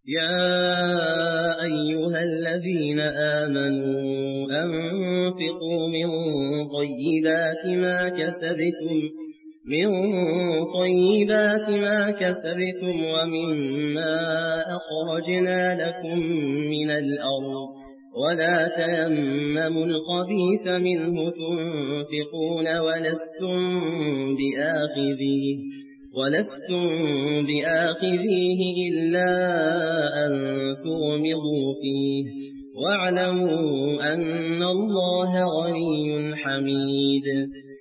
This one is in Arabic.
يا أيها الذين آمنوا أنفقوا من طيبات ما كسبتم ومما أخرجنا لكم من الأرض ولا تيمموا الخبيث منه تنفقون ولستم بآخذيه إلا أن تغمضوا فيه واعلموا أن الله غني حميد.